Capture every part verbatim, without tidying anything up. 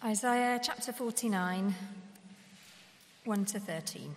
Isaiah chapter forty-nine, one to thirteen.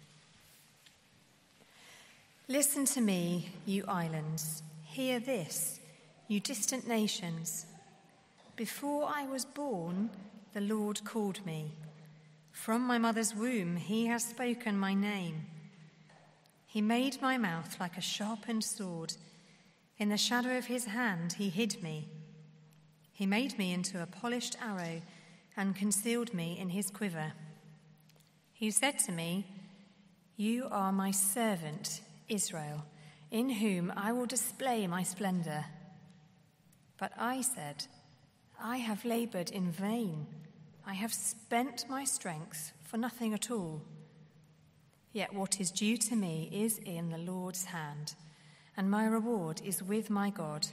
Listen to me, you islands. Hear this, you distant nations. Before I was born, the Lord called me. From my mother's womb, he has spoken my name. He made my mouth like a sharpened sword. In the shadow of his hand, he hid me. He made me into a polished arrow and concealed me in his quiver. He said to me, "You are my servant, Israel, in whom I will display my splendor." But I said, "I have labored in vain. I have spent my strength for nothing at all. Yet what is due to me is in the Lord's hand, and my reward is with my God."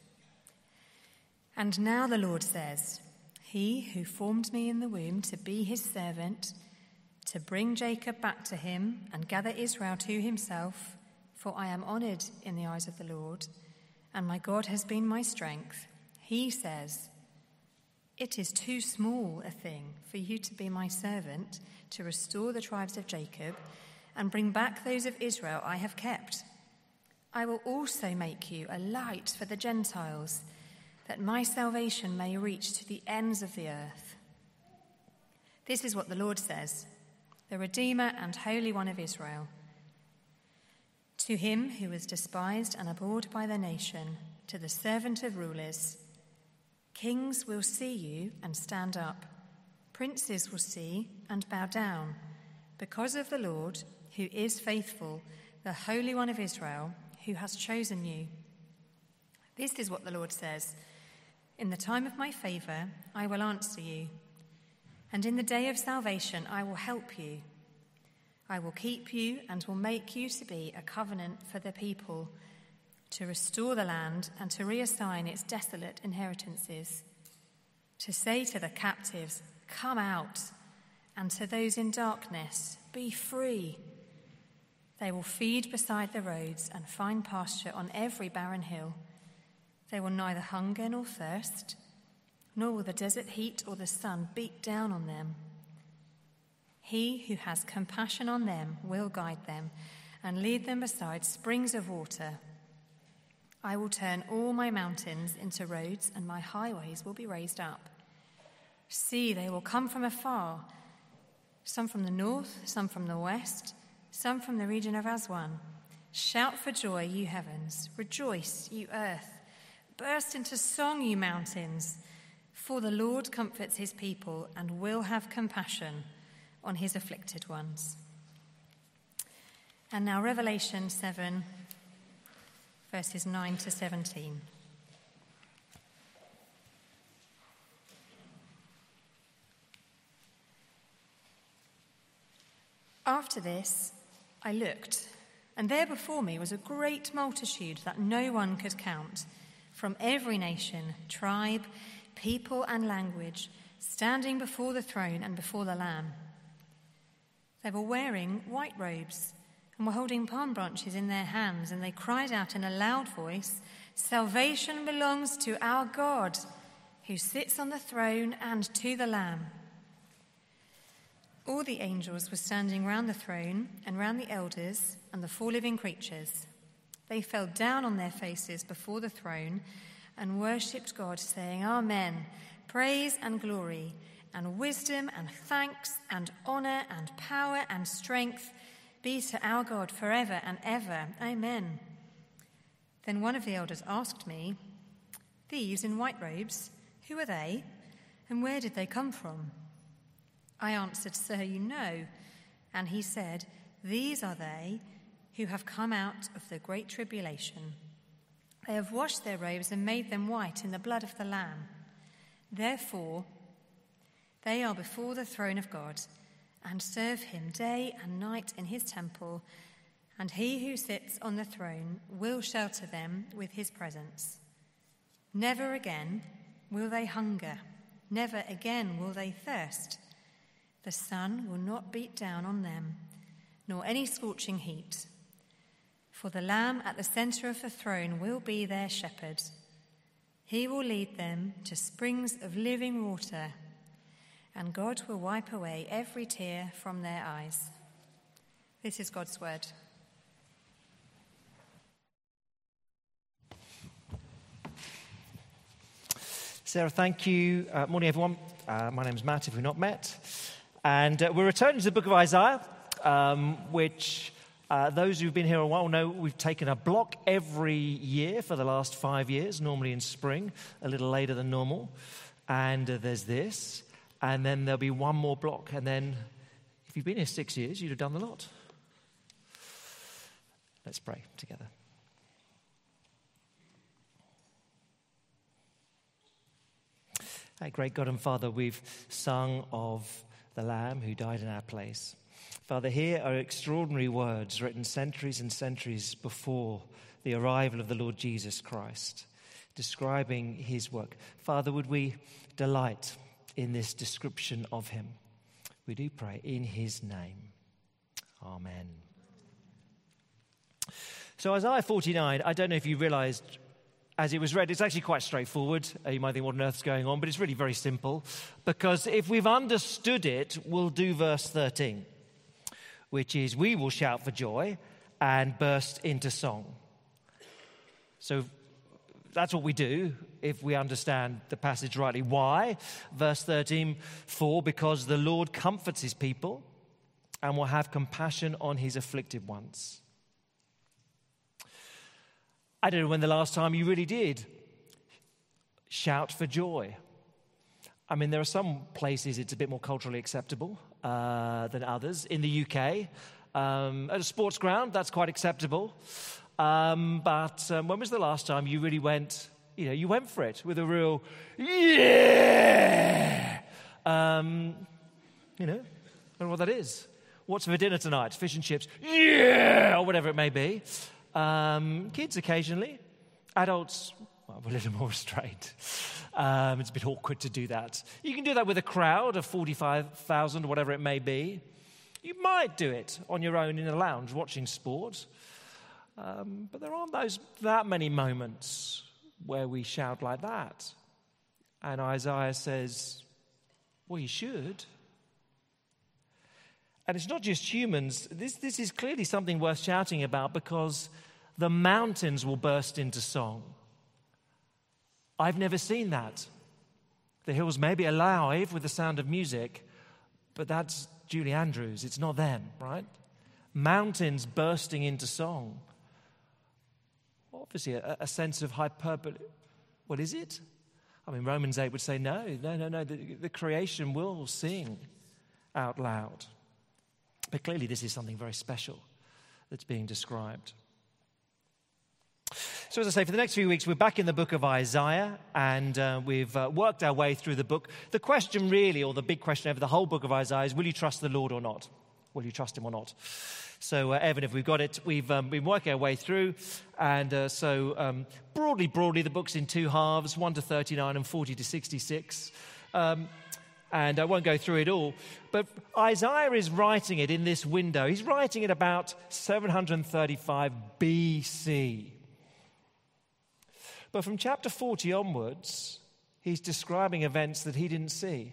And now the Lord says, "He who formed me in the womb to be his servant, to bring Jacob back to him and gather Israel to himself, for I am honored in the eyes of the Lord, and my God has been my strength. He says, it is too small a thing for you to be my servant, to restore the tribes of Jacob and bring back those of Israel I have kept. I will also make you a light for the Gentiles, that my salvation may reach to the ends of the earth." This is what the Lord says, the Redeemer and Holy One of Israel. To him who was despised and abhorred by the nation, to the servant of rulers, kings will see you and stand up. Princes will see and bow down, because of the Lord, who is faithful, the Holy One of Israel, who has chosen you. This is what the Lord says, "In the time of my favor, I will answer you, and in the day of salvation, I will help you. I will keep you and will make you to be a covenant for the people, to restore the land and to reassign its desolate inheritances, to say to the captives, 'Come out,' and to those in darkness, 'Be free.' They will feed beside the roads and find pasture on every barren hill. They will neither hunger nor thirst, nor will the desert heat or the sun beat down on them. He who has compassion on them will guide them and lead them beside springs of water. I will turn all my mountains into roads, and my highways will be raised up. See, they will come from afar, some from the north, some from the west, some from the region of Aswan. Shout for joy, you heavens. Rejoice, you earth. Burst into song, you mountains, for the Lord comforts his people and will have compassion on his afflicted ones." And now Revelation seven, verses nine to seventeen. After this, I looked, and there before me was a great multitude that no one could count, from every nation, tribe, people, and language, standing before the throne and before the Lamb. They were wearing white robes and were holding palm branches in their hands, and they cried out in a loud voice, "Salvation belongs to our God, who sits on the throne, and to the Lamb." All the angels were standing round the throne and round the elders and the four living creatures. They fell down on their faces before the throne and worshipped God, saying, "Amen, praise and glory and wisdom and thanks and honor and power and strength be to our God forever and ever. Amen." Then one of the elders asked me, "These in white robes, who are they, and where did they come from?" I answered, "Sir, you know." And he said, "These are they who have come out of the great tribulation. They have washed their robes and made them white in the blood of the Lamb. Therefore, they are before the throne of God and serve him day and night in his temple, and he who sits on the throne will shelter them with his presence. Never again will they hunger, never again will they thirst. The sun will not beat down on them, nor any scorching heat. For the Lamb at the center of the throne will be their shepherd. He will lead them to springs of living water, and God will wipe away every tear from their eyes. This is God's word. Sarah, thank you. Uh, morning, everyone. Uh, my name's Matt, if we've not met. And uh, we're returning to the book of Isaiah, um, which uh, those who've been here a while know we've taken a block every year for the last five years, normally in spring, a little later than normal. And uh, there's this. And then there'll be one more block. And then if you've been here six years, you'd have done the lot. Let's pray together. Hey, great God and Father, we've sung of the Lamb who died in our place. Father, here are extraordinary words written centuries and centuries before the arrival of the Lord Jesus Christ, describing his work. Father, would we delight in this description of him? We do pray in his name. Amen. So Isaiah forty-nine, I don't know if you realized as it was read, it's actually quite straightforward. Uh, you might think, what on earth's going on? But it's really very simple. Because if we've understood it, we'll do verse thirteen, which is, we will shout for joy and burst into song. So that's what we do if we understand the passage rightly. Why? Verse thirteen, for because the Lord comforts his people and will have compassion on his afflicted ones. I don't know when the last time you really did shout for joy. I mean, there are some places it's a bit more culturally acceptable uh, than others. In the U K, um, at a sports ground, that's quite acceptable. Um, but um, when was the last time you really went, you know, you went for it with a real, yeah! Um, you know, I don't know what that is. What's for dinner tonight? Fish and chips, yeah! Or whatever it may be. Um, kids occasionally, adults, well, we're a little more restrained. Um, it's a bit awkward to do that. You can do that with a crowd of forty-five thousand, whatever it may be. You might do it on your own in a lounge watching sport. Um, but there aren't those that many moments where we shout like that. And Isaiah says, well, you should. And it's not just humans. This, this is clearly something worth shouting about because the mountains will burst into song. I've never seen that. The hills may be alive with the sound of music, but that's Julie Andrews. It's not them, right? Mountains bursting into song. Obviously, a, a sense of hyperbole. What is it? I mean, Romans eight would say, no, no, no, no. The, the creation will sing out loud. But clearly this is something very special that's being described. So as I say, for the next few weeks, we're back in the book of Isaiah, and uh, we've uh, worked our way through the book. The question really, or the big question over the whole book of Isaiah is, will you trust the Lord or not? Will you trust him or not? So, uh, Evan, if we've got it, we've um, been working our way through. And uh, so, um, broadly, broadly, the book's in two halves, one to thirty-nine and forty to sixty-six. Um And I won't go through it all. But Isaiah is writing it in this window. He's writing it about seven hundred thirty-five B C. But from chapter forty onwards, he's describing events that he didn't see.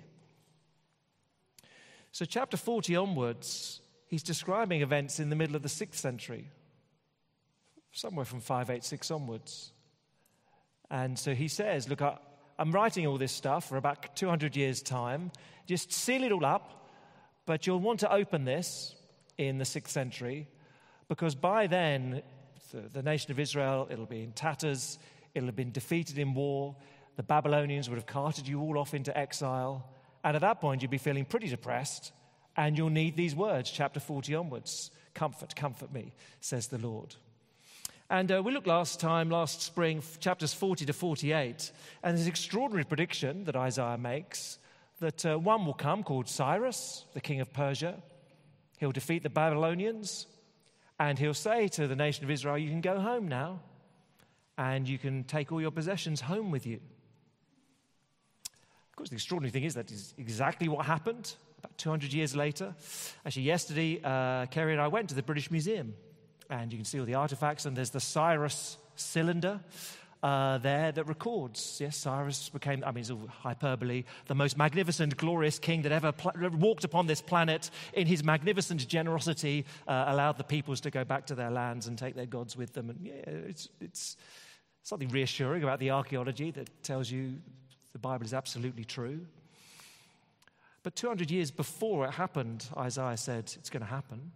So chapter forty onwards, he's describing events in the middle of the sixth century, somewhere from five eighty-six onwards. And so he says, look, I... I'm writing all this stuff for about two hundred years' time. Just seal it all up, but you'll want to open this in the sixth century because by then, the, the nation of Israel, it'll be in tatters, it'll have been defeated in war, the Babylonians would have carted you all off into exile, and at that point you'd be feeling pretty depressed, and you'll need these words, chapter forty onwards. Comfort, comfort me, says the Lord. And uh, we looked last time, last spring, chapters forty to forty-eight, and there's an extraordinary prediction that Isaiah makes that uh, one will come called Cyrus, the king of Persia. He'll defeat the Babylonians, and he'll say to the nation of Israel, you can go home now, and you can take all your possessions home with you. Of course, the extraordinary thing is that is exactly what happened about two hundred years later. Actually, yesterday, uh, Kerry and I went to the British Museum. And you can see all the artifacts, and there's the Cyrus cylinder, uh, there that records, yes, Cyrus became, I mean, it's all hyperbole, the most magnificent, glorious king that ever pl- walked upon this planet. In his magnificent generosity, uh, allowed the peoples to go back to their lands and take their gods with them. And yeah, it's, it's something reassuring about the archaeology that tells you the Bible is absolutely true. But two hundred years before it happened, Isaiah said it's going to happen.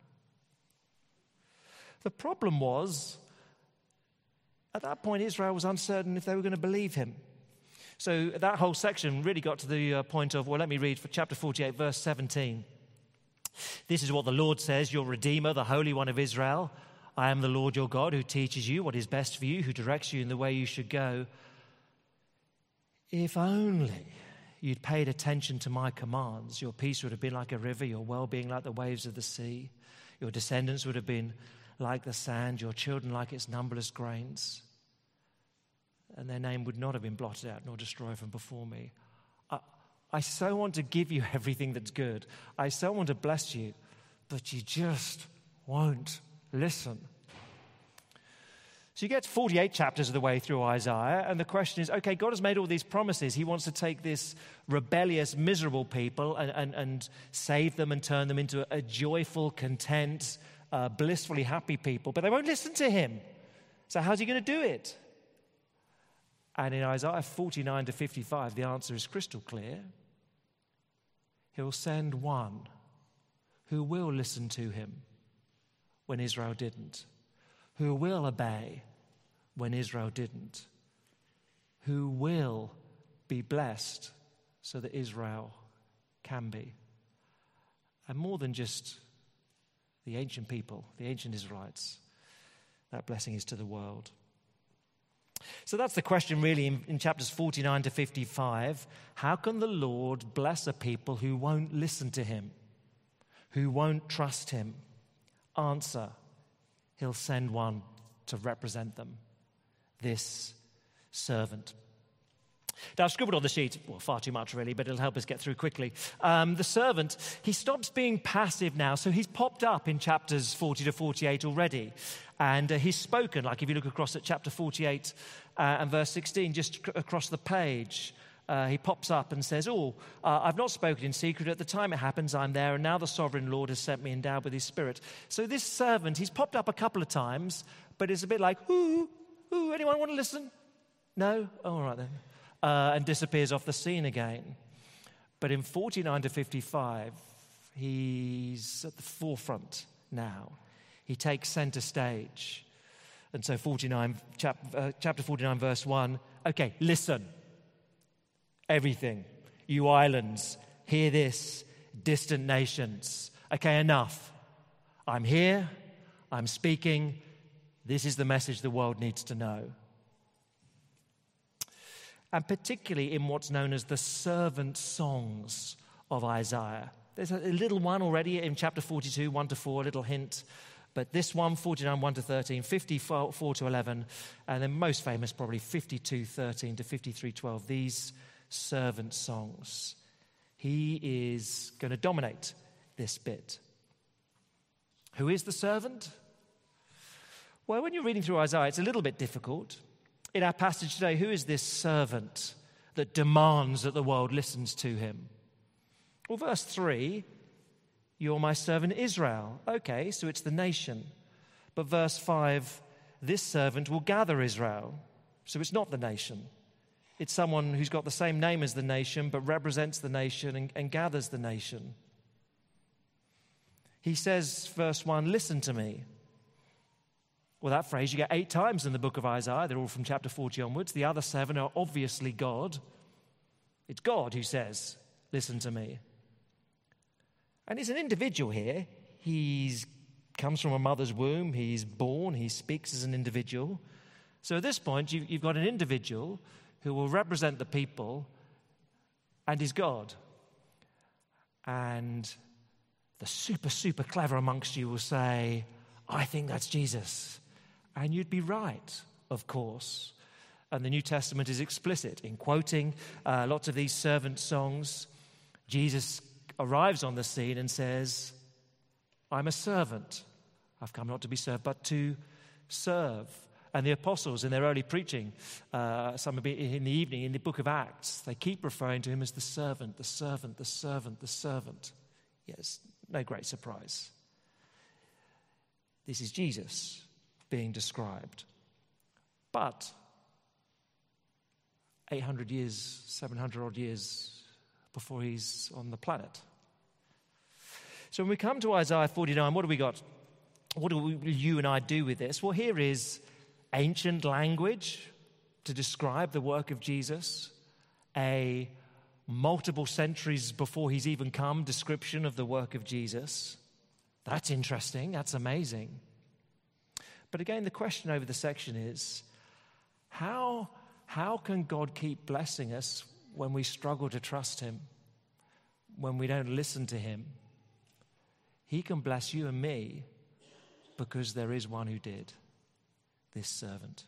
The problem was, at that point, Israel was uncertain if they were going to believe him. So that whole section really got to the uh, point of, well, let me read for chapter forty-eight, verse seventeen. This is what the Lord says, your Redeemer, the Holy One of Israel. I am the Lord your God who teaches you what is best for you, who directs you in the way you should go. If only you'd paid attention to my commands, your peace would have been like a river, your well-being like the waves of the sea. Your descendants would have been like the sand, your children like its numberless grains. And their name would not have been blotted out nor destroyed from before me. I, I so want to give you everything that's good. I so want to bless you, but you just won't listen. So you get to forty-eight chapters of the way through Isaiah, and the question is, okay, God has made all these promises. He wants to take this rebellious, miserable people and, and, and save them and turn them into a joyful, content, uh, blissfully happy people, but they won't listen to him. So how's he going to do it? And in Isaiah forty-nine to fifty-five, the answer is crystal clear. He'll send one who will listen to him when Israel didn't, who will obey when Israel didn't, who will be blessed so that Israel can be. And more than just the ancient people, the ancient Israelites, that blessing is to the world. So that's the question really in, in chapters forty-nine to fifty-five. How can the Lord bless a people who won't listen to him, who won't trust him? Answer: he'll send one to represent them, this servant. Now, I've scribbled on the sheet, well, far too much really, but it'll help us get through quickly. Um, the servant, he stops being passive now, so he's popped up in chapters forty to forty-eight already. And uh, he's spoken, like if you look across at chapter forty-eight uh, and verse sixteen, just c- across the page, uh, he pops up and says, oh, uh, I've not spoken in secret. At the time it happens, I'm there, and now the sovereign Lord has sent me endowed with his spirit. So this servant, he's popped up a couple of times, but it's a bit like, ooh, ooh, anyone want to listen? No? Oh, all right then. Uh, and disappears off the scene again. But in forty-nine to fifty-five, he's at the forefront now. He takes center stage. And so forty-nine, chap, uh, chapter forty-nine, verse one, okay, listen. Everything. You islands, hear this. Distant nations. Okay, enough. I'm here. I'm speaking. This is the message the world needs to know. And particularly in what's known as the servant songs of Isaiah. There's a little one already in chapter forty-two, one to four, a little hint. But this one, forty-nine, one to thirteen, fifty-four to eleven, and then most famous probably fifty-two, thirteen to fifty-three, twelve, these servant songs. He is going to dominate this bit. Who is the servant? Well, when you're reading through Isaiah, it's a little bit difficult. In our passage today, who is this servant that demands that the world listens to him? Well, verse three, you're my servant Israel. Okay, so it's the nation. But verse five, this servant will gather Israel. So it's not the nation. It's someone who's got the same name as the nation, but represents the nation and, and gathers the nation. He says, verse one, listen to me. Well, that phrase you get eight times in the book of Isaiah. They're all from chapter forty onwards. The other seven are obviously God. It's God who says, listen to me. And he's an individual here. He comes from a mother's womb. He's born. He speaks as an individual. So at this point, you, you've got an individual who will represent the people and is God. And the super, super clever amongst you will say, I think that's Jesus. And you'd be right, of course. And the New Testament is explicit in quoting uh, lots of these servant songs. Jesus arrives on the scene and says, I'm a servant. I've come not to be served, but to serve. And the apostles in their early preaching, uh, some in the evening, in the book of Acts, they keep referring to him as the servant, the servant, the servant, the servant. Yes, no great surprise. This is Jesus being described. But eight hundred years, seven hundred odd years before he's on the planet. So when we come to Isaiah forty-nine, what do we got? What do we, you and I do with this? Well, here is ancient language to describe the work of Jesus, a multiple centuries before he's even come description of the work of Jesus. That's interesting. That's amazing. But again, the question over the section is, how, how can God keep blessing us when we struggle to trust him, when we don't listen to him? He can bless you and me because there is one who did. This servant.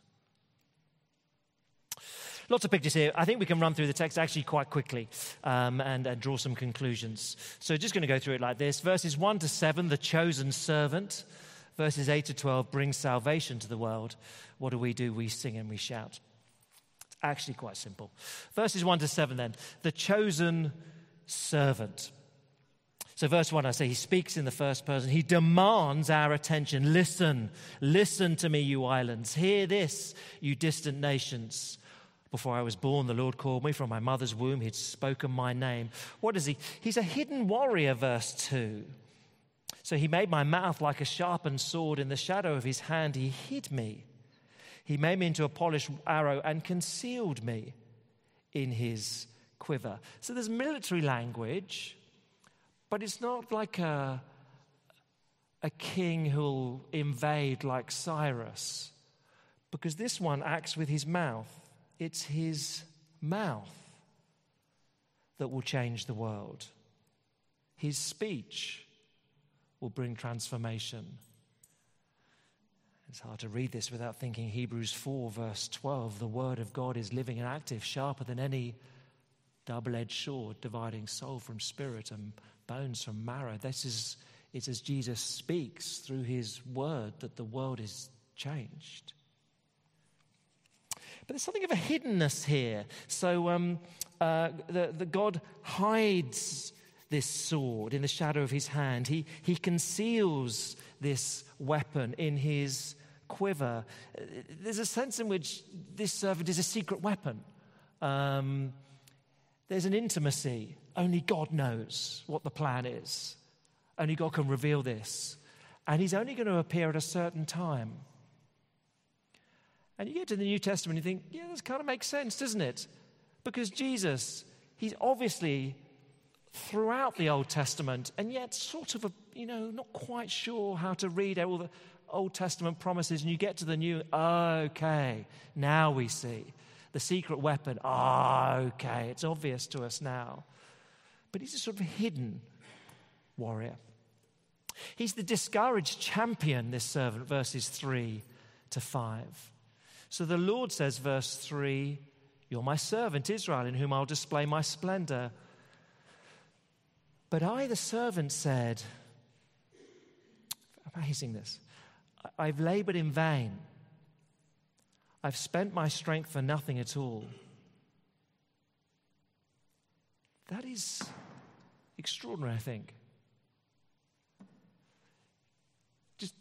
Lots of pictures here. I think we can run through the text actually quite quickly um, and, and draw some conclusions. So just going to go through it like this. Verses one to seven, the chosen servant. Verses eight to twelve, brings salvation to the world. What do we do? We sing and we shout. It's actually quite simple. Verses one to seven then, the chosen servant. So verse one, I say, he speaks in the first person. He demands our attention. Listen, listen to me, you islands. Hear this, you distant nations. Before I was born, the Lord called me. From my mother's womb, he'd spoken my name. What is he? He's a hidden warrior, verse two. So he made my mouth like a sharpened sword. In the shadow of his hand, he hid me. He made me into a polished arrow and concealed me in his quiver. So there's military language. But it's not like a, a king who'll invade like Cyrus, because this one acts with his mouth. It's his mouth that will change the world. His speech will bring transformation. It's hard to read this without thinking Hebrews four, verse twelve. The word of God is living and active, sharper than any double-edged sword, dividing soul from spirit and bones from marrow. This is, it's as Jesus speaks through his word that the world is changed. But there's something of a hiddenness here. So um, uh, the, the God hides this sword in the shadow of his hand. He, he conceals this weapon in his quiver. There's a sense in which this servant is a secret weapon. Um, there's an intimacy. Only God knows what the plan is. Only God can reveal this. And he's only going to appear at a certain time. And you get to the New Testament and you think, yeah, this kind of makes sense, doesn't it? Because Jesus, he's obviously throughout the Old Testament, and yet sort of, a, you know, not quite sure how to read all the Old Testament promises. And you get to the New, okay, now we see. The secret weapon, ah, okay, it's obvious to us now. But he's a sort of hidden warrior. He's the discouraged champion, this servant, verses three to five. So the Lord says, verse three, you're my servant, Israel, in whom I'll display my splendor. But I, the servant, said, amazing this, I've labored in vain. I've spent my strength for nothing at all. That is extraordinary, I think. Just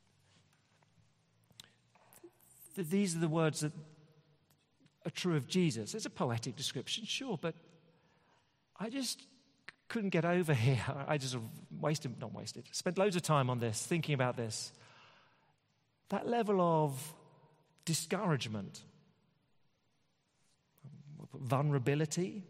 th- these are the words that are true of Jesus. It's a poetic description, sure, but I just couldn't get over here. I just wasted, not wasted, spent loads of time on this, thinking about this. That level of discouragement, vulnerability.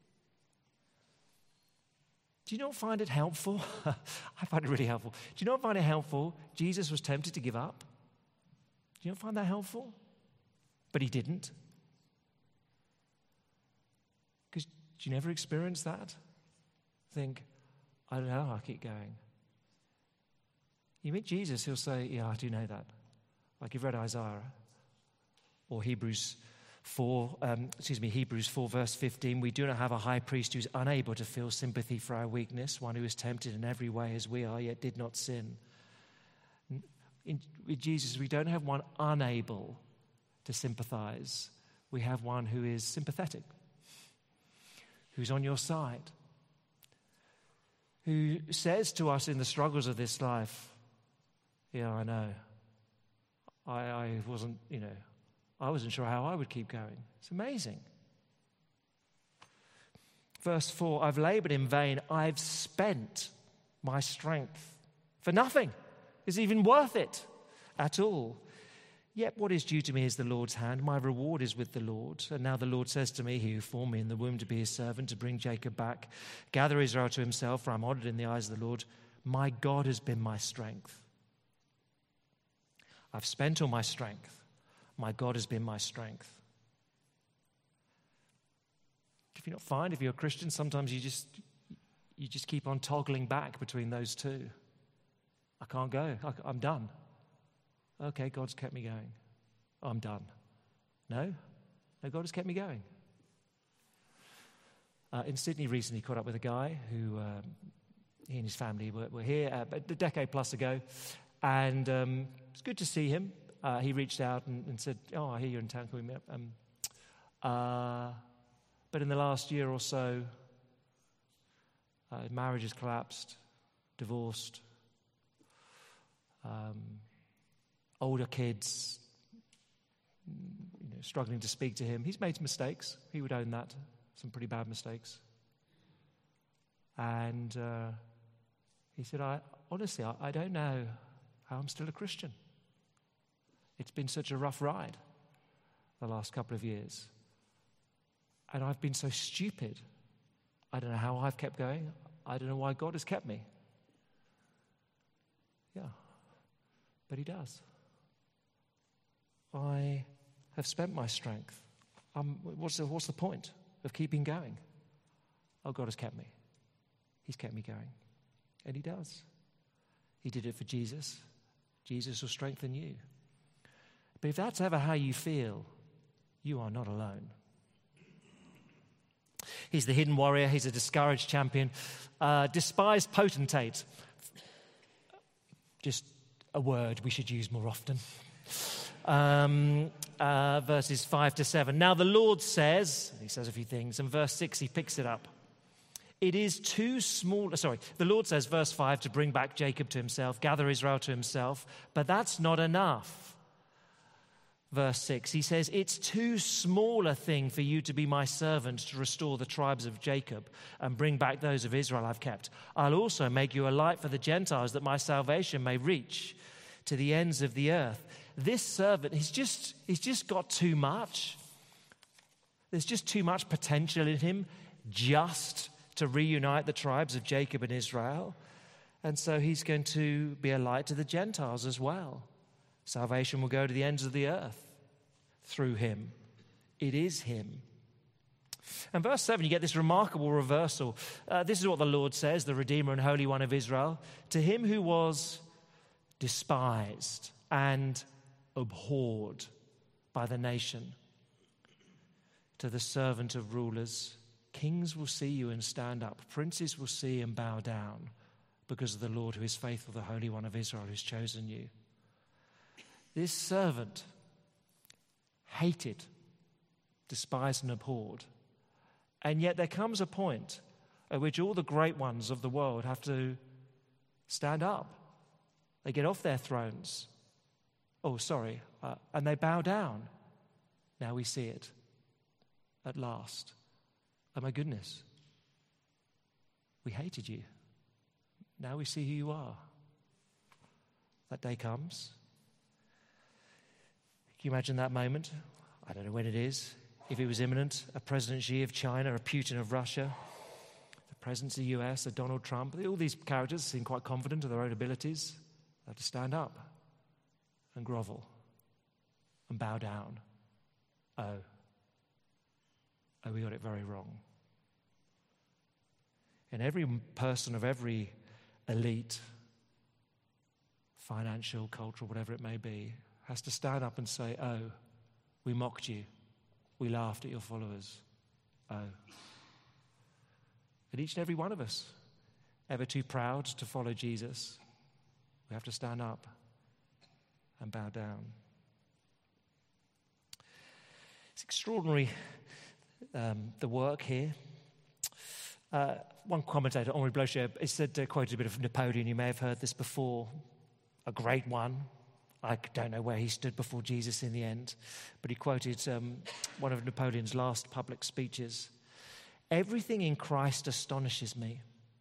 Do you not find it helpful? I find it really helpful. Do you not find it helpful? Jesus was tempted to give up. Do you not find that helpful? But he didn't. Because do you never experience that? Think, I don't know, I'll keep going. You meet Jesus, he'll say, yeah, I do know that. Like you've read Isaiah. Or Hebrews four, um, excuse me, Hebrews four, verse fifteen. We do not have a high priest who's unable to feel sympathy for our weakness, one who is tempted in every way as we are, yet did not sin. In, with Jesus, we don't have one unable to sympathize. We have one who is sympathetic, who's on your side, who says to us in the struggles of this life, yeah, I know. I, I wasn't, you know, I wasn't sure how I would keep going. It's amazing. Verse four, I've labored in vain. I've spent my strength for nothing. Is it even worth it at all? Yet what is due to me is the Lord's hand. My reward is with the Lord. And now the Lord says to me, he who formed me in the womb to be his servant, to bring Jacob back, gather Israel to himself, for I'm honored in the eyes of the Lord. My God has been my strength. I've spent all my strength. My God has been my strength. If you're not fine, if you're a Christian, sometimes you just you just keep on toggling back between those two. I can't go. I, I'm done. Okay, God's kept me going. I'm done. No? No, God has kept me going. Uh, in Sydney recently, caught up with a guy who, um, he and his family were, were here uh, a decade plus ago. And um, it's good to see him. Uh, he reached out and, and said, oh, I hear you're in town. Can we meet up? Um, uh, but in the last year or so, uh, marriage has collapsed, divorced, um, older kids, you know, struggling to speak to him. He's made mistakes. He would own that, some pretty bad mistakes. And uh, he said, I honestly, I, I don't know how I'm still a Christian. It's been such a rough ride the last couple of years. And I've been so stupid. I don't know how I've kept going. I don't know why God has kept me. Yeah, but he does. I have spent my strength. Um, what's the, what's the point of keeping going? Oh, God has kept me. He's kept me going. And he does. He did it for Jesus. Jesus will strengthen you. But if that's ever how you feel, you are not alone. He's the hidden warrior. He's a discouraged champion. Uh, despised potentate. Just a word we should use more often. Um, uh, verses five to seven. Now the Lord says, he says a few things, and verse six he picks it up. It is too small, sorry, the Lord says, verse five, to bring back Jacob to himself, gather Israel to himself, but that's not enough. Verse six, he says, it's too small a thing for you to be my servant to restore the tribes of Jacob and bring back those of Israel I've kept. I'll also make you a light for the Gentiles that my salvation may reach to the ends of the earth. This servant, he's just, he's just got too much. There's just too much potential in him just to reunite the tribes of Jacob and Israel. And so he's going to be a light to the Gentiles as well. Salvation will go to the ends of the earth through him. It is him. And verse seven, you get this remarkable reversal. Uh, this is what the Lord says, the Redeemer and Holy One of Israel. To him who was despised and abhorred by the nation, to the servant of rulers, kings will see you and stand up. Princes will see and bow down because of the Lord who is faithful, the Holy One of Israel who's chosen you. This servant, hated, despised and abhorred. And yet there comes a point at which all the great ones of the world have to stand up. They get off their thrones. Oh, sorry. Uh, and they bow down. Now we see it at last. Oh my goodness. We hated you. Now we see who you are. That day comes. Can you imagine that moment? I don't know when it is. If it was imminent, a President Xi of China, a Putin of Russia, the presidents of the U S, a Donald Trump, all these characters seem quite confident of their own abilities. They have to stand up and grovel and bow down. Oh. Oh, we got it very wrong. And every person of every elite, financial, cultural, whatever it may be, has to stand up and say, oh, we mocked you. We laughed at your followers. Oh. And each and every one of us, ever too proud to follow Jesus, we have to stand up and bow down. It's extraordinary, um, the work here. Uh, one commentator, Henri Blocher, he said, uh, quoted a bit of Napoleon. You may have heard this before. A great one. I don't know where he stood before Jesus in the end, but he quoted um, one of Napoleon's last public speeches. Everything in Christ astonishes me.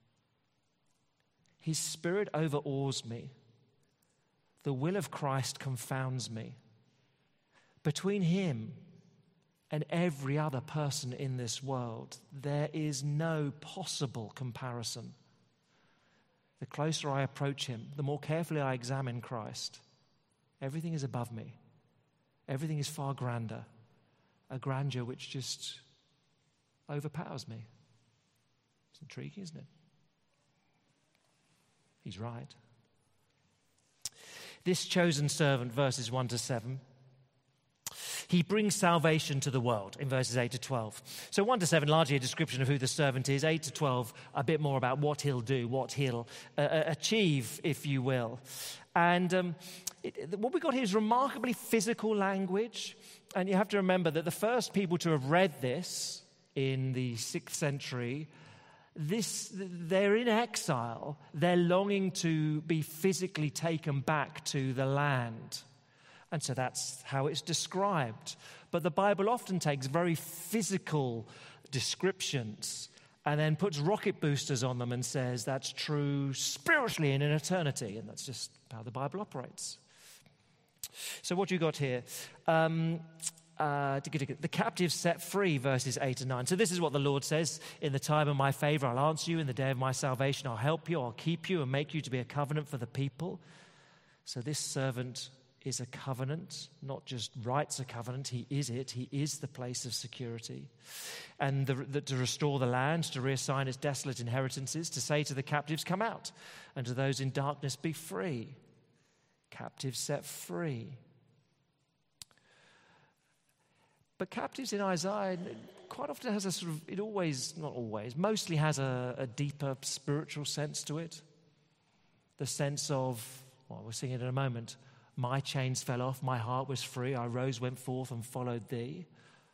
His spirit overawes me. The will of Christ confounds me. Between him and every other person in this world, there is no possible comparison. The closer I approach him, the more carefully I examine Christ, everything is above me. Everything is far grander, a grandeur which just overpowers me. It's intriguing, isn't it? He's right. This chosen servant, verses one to seven, he brings salvation to the world in verses eight to twelve. So one to seven, largely a description of who the servant is. eight to twelve, a bit more about what he'll do, what he'll uh, achieve, if you will. And um, it, what we've got here is remarkably physical language. And you have to remember that the first people to have read this in the sixth century, this they're in exile. They're longing to be physically taken back to the land. And so that's how it's described. But the Bible often takes very physical descriptions and then puts rocket boosters on them and says that's true spiritually and in eternity. And that's just how the Bible operates. So what you got here? Um, uh, the captives set free, verses eight and nine. So this is what the Lord says. In the time of my favor, I'll answer you. In the day of my salvation, I'll help you. I'll keep you and make you to be a covenant for the people. So this servant is a covenant, not just writes a covenant. He is it. He is the place of security. And the, the, to restore the land, to reassign its desolate inheritances, to say to the captives, come out, and to those in darkness, be free. Captives set free. But captives in Isaiah quite often has a sort of, it always, not always, mostly has a, a deeper spiritual sense to it. The sense of, well, we'll sing it in a moment, my chains fell off, my heart was free, I rose, went forth and followed thee.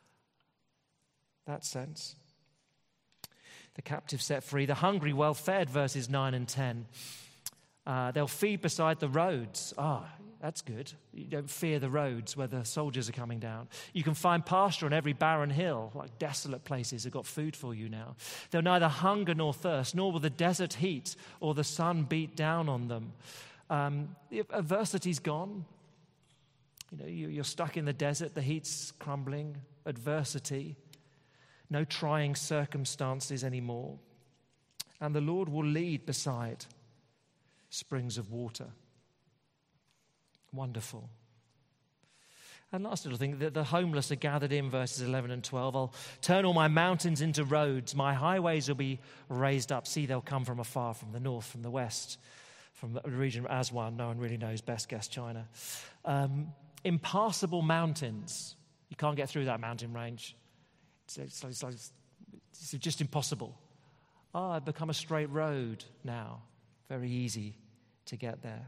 That sense. The captive set free, the hungry well fed, verses nine and ten. Uh, they'll feed beside the roads. Ah, that's good. You don't fear the roads where the soldiers are coming down. You can find pasture on every barren hill, like desolate places have got food for you now. They'll neither hunger nor thirst, nor will the desert heat or the sun beat down on them. Um, the adversity's gone. You know, you, you're stuck in the desert, the heat's crumbling, adversity, no trying circumstances anymore. And the Lord will lead beside springs of water. Wonderful. And last little thing, the, the homeless are gathered in, verses eleven and twelve. I'll turn all my mountains into roads. My highways will be raised up. See, they'll come from afar, from the north, from the west, from the region of Aswan. No one really knows, best guess China. Um, impassable mountains. You can't get through that mountain range. It's, it's, it's, it's just impossible. Ah, oh, I've become a straight road now. Very easy to get there.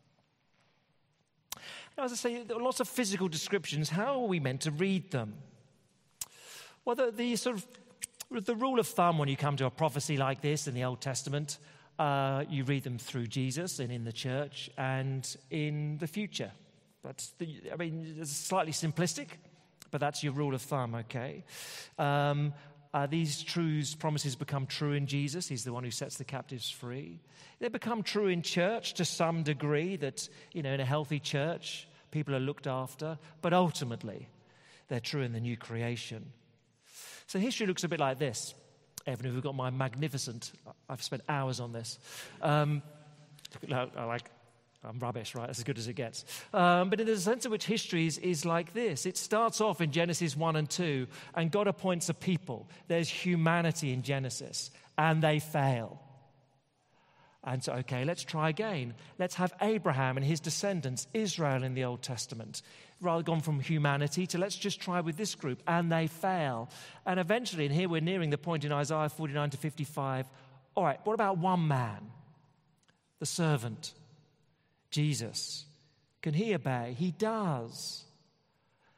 Now, as I say, there are lots of physical descriptions. How are we meant to read them? Well, the, the sort of the rule of thumb when you come to a prophecy like this in the Old Testament, uh, you read them through Jesus and in the church and in the future. That's the, I mean, it's slightly simplistic, but that's your rule of thumb, okay? Um, uh, these truths, promises become true in Jesus. He's the one who sets the captives free. They become true in church to some degree, that, you know, in a healthy church, people are looked after, but ultimately, they're true in the new creation. So history looks a bit like this. Evan, we've got my magnificent, I've spent hours on this. Um, I like, I'm rubbish, right? That's as good as it gets. Um, but in the sense in which history is, is like this. It starts off in Genesis one and two, and God appoints a people. There's humanity in Genesis, and they fail. And so, okay, let's try again. Let's have Abraham and his descendants, Israel in the Old Testament. Rather gone from humanity to let's just try with this group, and they fail. And eventually, and here we're nearing the point in Isaiah forty-nine to fifty-five, all right, what about one man? The servant, Jesus. Can he obey? He does.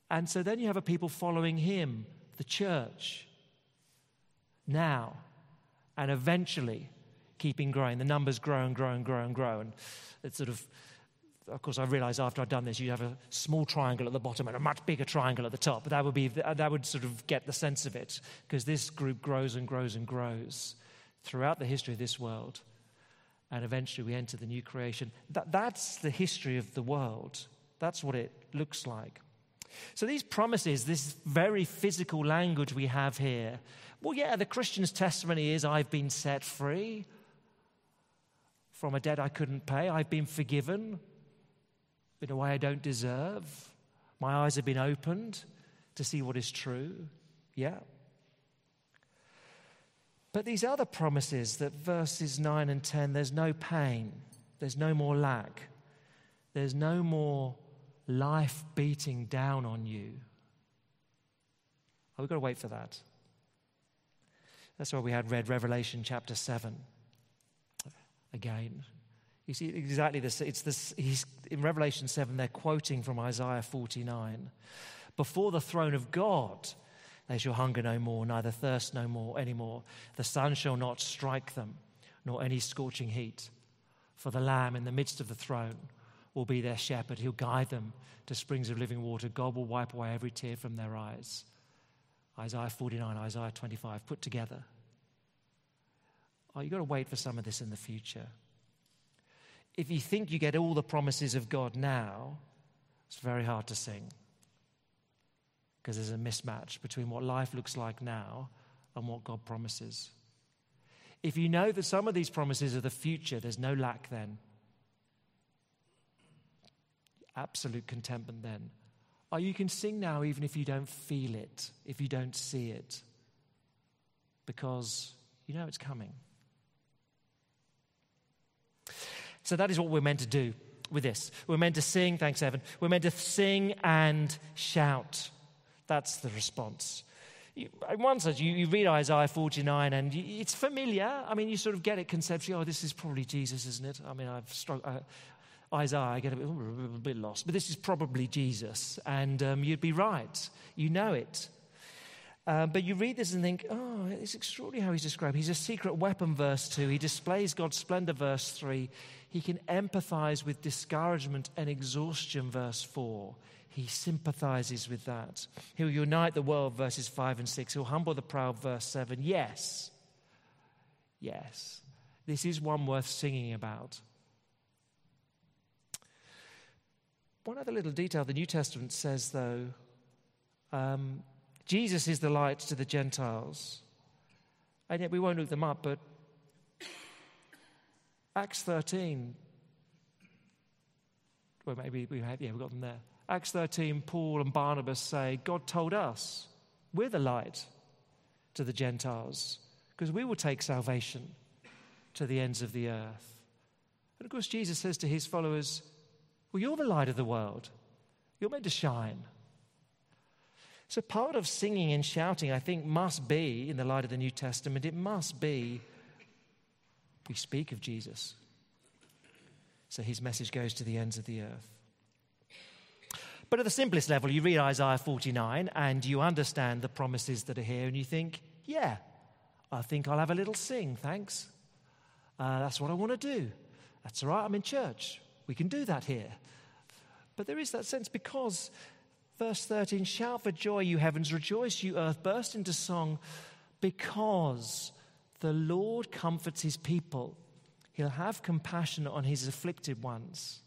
And so then you have a people following him, the church, now, and eventually keeping growing. The numbers grow and grow and grow and grow. And it's sort of, of course, I realized after I'd done this, you have a small triangle at the bottom and a much bigger triangle at the top. But that would be, that would sort of get the sense of it, because this group grows and grows and grows throughout the history of this world. And eventually we enter the new creation. That, that's the history of the world. That's what it looks like. So these promises, this very physical language we have here, well, yeah, the Christian's testimony is, I've been set free from a debt I couldn't pay. I've been forgiven in a way I don't deserve. My eyes have been opened to see what is true. Yeah. But these other promises, that verses nine and ten, there's no pain, there's no more lack, there's no more life beating down on you. Oh, we've got to wait for that. That's why we had read Revelation chapter seven again. You see exactly this. It's this. He's, in Revelation seven, they're quoting from Isaiah forty-nine. Before the throne of God, they shall hunger no more, neither thirst no more anymore. The sun shall not strike them, nor any scorching heat. For the Lamb in the midst of the throne will be their shepherd. He'll guide them to springs of living water. God will wipe away every tear from their eyes. Isaiah forty-nine, Isaiah twenty-five, put together. Oh, you've got to wait for some of this in the future. If you think you get all the promises of God now, it's very hard to sing, because there's a mismatch between what life looks like now and what God promises. If you know that some of these promises are the future, there's no lack then. Absolute contentment then. Oh, you can sing now even if you don't feel it, if you don't see it, because you know it's coming. So that is what we're meant to do with this. We're meant to sing, thanks Evan, we're meant to sing and shout. That's the response. You, in one sense, you, you read Isaiah forty-nine and you, it's familiar. I mean, you sort of get it conceptually. Oh, this is probably Jesus, isn't it? I mean, I've struck, uh, Isaiah, I get a bit, a bit lost. But this is probably Jesus. And um, you'd be right. You know it. Uh, but you read this and think, oh, it's extraordinary how he's described. He's a secret weapon, verse two. He displays God's splendor, verse three. He can empathize with discouragement and exhaustion, verse four. He sympathizes with that. He'll unite the world, verses five and six. He'll humble the proud, verse seven. Yes. Yes. This is one worth singing about. One other little detail the New Testament says, though, um, Jesus is the light to the Gentiles. And yet we won't look them up, but Acts thirteen, well, maybe we have, yeah, we've got them there. Acts thirteen, Paul and Barnabas say, God told us we're the light to the Gentiles because we will take salvation to the ends of the earth. And of course, Jesus says to his followers, well, you're the light of the world. You're meant to shine. So part of singing and shouting, I think, must be, in the light of the New Testament, it must be, we speak of Jesus. So his message goes to the ends of the earth. But at the simplest level, you read Isaiah forty-nine and you understand the promises that are here and you think, yeah, I think I'll have a little sing, thanks. Uh, that's what I want to do. That's all right, I'm in church. We can do that here. But there is that sense because, verse thirteen, shout for joy, you heavens, rejoice, you earth, burst into song, because the Lord comforts his people. He'll have compassion on his afflicted ones.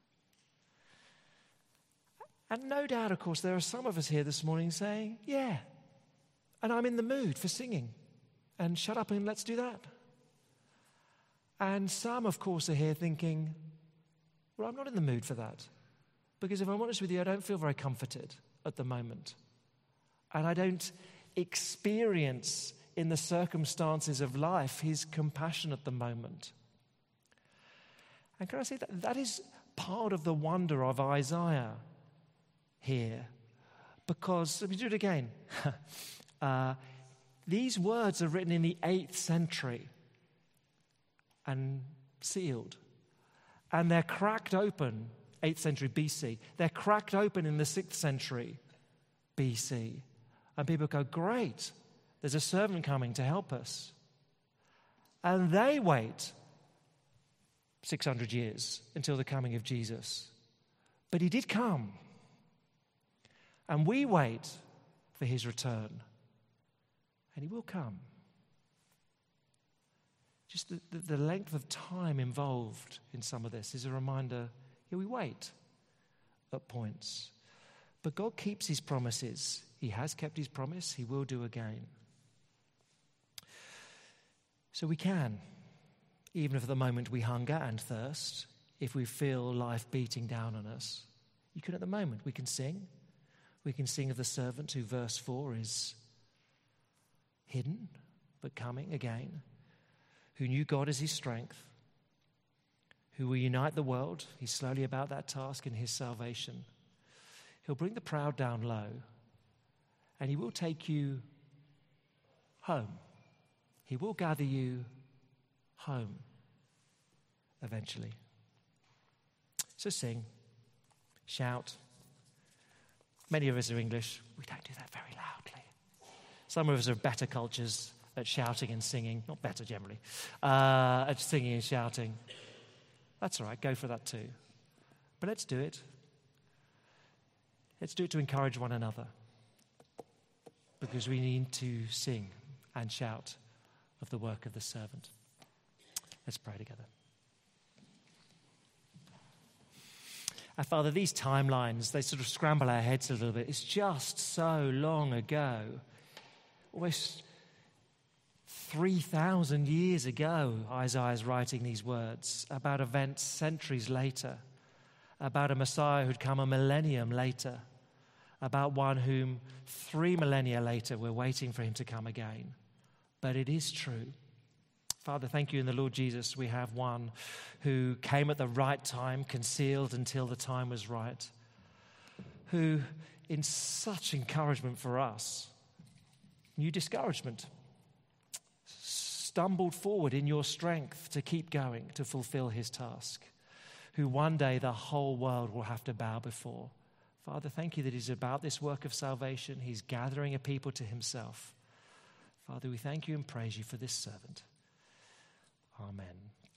And no doubt, of course, there are some of us here this morning saying, yeah, and I'm in the mood for singing. And shut up and let's do that. And some, of course, are here thinking, well, I'm not in the mood for that. Because if I'm honest with you, I don't feel very comforted at the moment. And I don't experience in the circumstances of life his compassion at the moment. And can I say that that is part of the wonder of Isaiah here? Because, let me do it again. uh, these words are written in the eighth century and sealed. And they're cracked open, eighth century B C. They're cracked open in the sixth century B C. And people go, great, there's a servant coming to help us. And they wait six hundred years until the coming of Jesus. But he did come. And we wait for his return. And he will come. Just the, the, the length of time involved in some of this is a reminder, yeah, we wait at points. But God keeps his promises. He has kept his promise. He will do again. So we can, even if at the moment we hunger and thirst, if we feel life beating down on us, you can at the moment, we can sing. We can sing of the servant who, verse four, is hidden but coming again, who knew God as his strength, who will unite the world. He's slowly about that task in his salvation. He'll bring the proud down low, and he will take you home. He will gather you home eventually. So sing, shout. Many of us are English. We don't do that very loudly. Some of us are better cultures at shouting and singing. Not better generally. Uh, at singing and shouting. That's all right. Go for that too. But let's do it. Let's do it to encourage one another. Because we need to sing and shout of the work of the servant. Let's pray together. Our Father, these timelines, they sort of scramble our heads a little bit. It's just so long ago. Almost three thousand years ago, Isaiah is writing these words about events centuries later, about a Messiah who'd come a millennium later, about one whom three millennia later we're waiting for him to come again. But it is true. Father, thank you in the Lord Jesus we have one who came at the right time, concealed until the time was right, who in such encouragement for us, new discouragement, stumbled forward in your strength to keep going, to fulfill his task, who one day the whole world will have to bow before. Father, thank you that he's about this work of salvation. He's gathering a people to himself. Father, we thank you and praise you for this servant. Amen.